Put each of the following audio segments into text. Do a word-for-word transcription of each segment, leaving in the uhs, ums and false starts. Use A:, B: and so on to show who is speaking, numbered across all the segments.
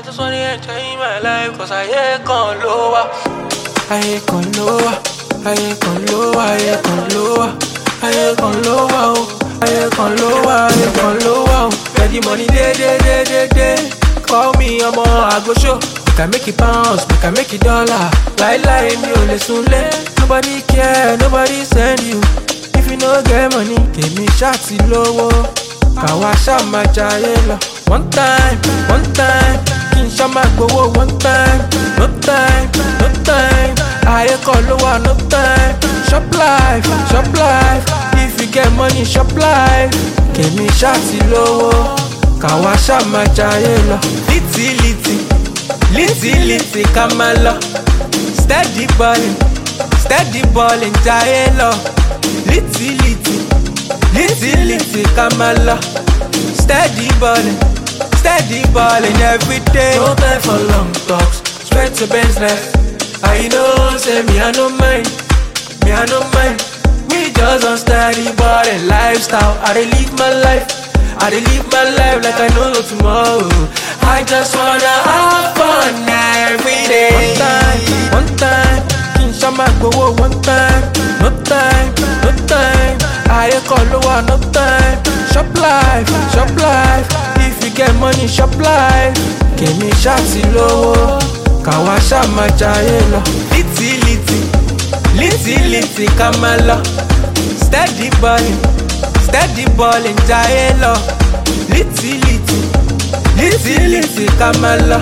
A: just wanna enjoy my life, cause I ain't gone lower. I ain't gone lower. I ain't gone lower. I ain't gone lower. I ain't gone lower. I ain't gone lower. I ain't gone lower. Where the money day, day, day, day, day. Call me, I'm on, I go show. Make I make it pounds, make I make it dollar. Lie, lie, me only soon let. Nobody care, nobody send you. If you no get money, give me shots in low. Kawasha Majayela. One time, one time. King Shama go one time. No time, no time. I call lower, no time. Shop life, shop life. If you get money, shop life. Give me shots in low. Kawasha Majayela. Litty, litty. Litty, litty, Kamala. Steady ballin', steady ballin', Jayela. Litty, litty, litty, litty, Kamala. Steady ballin', steady ballin' every day. No time for long talks, straight to business. I know, say me I no mind, me I no mind. We just on steady ballin' lifestyle. I dey live my life, I dey live my life like I know no tomorrow. I just wanna have fun every day. One time, one time, King Shama go one time. No time, no time. I call lower, no time. Shop life, shop life. If you get money, shop life. Give me shots in low. Kawasha Majayela. Litty, litty, litty, litty, Kamala. Steady ballin', steady ballin', Jayela. Litty, litty. Litty, litty, Kamala.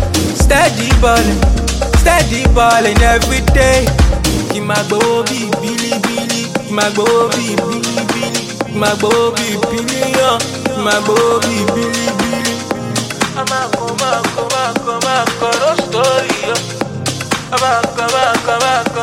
A: Steady ballin', steady ballin' every day. Kimagbo bi bili bili, Kimagbo bi bili bili, Kimagbo bi billion, Kimagbo bi bili bili. Amako, mako, mako, mako, no story. Amako, mako, mako.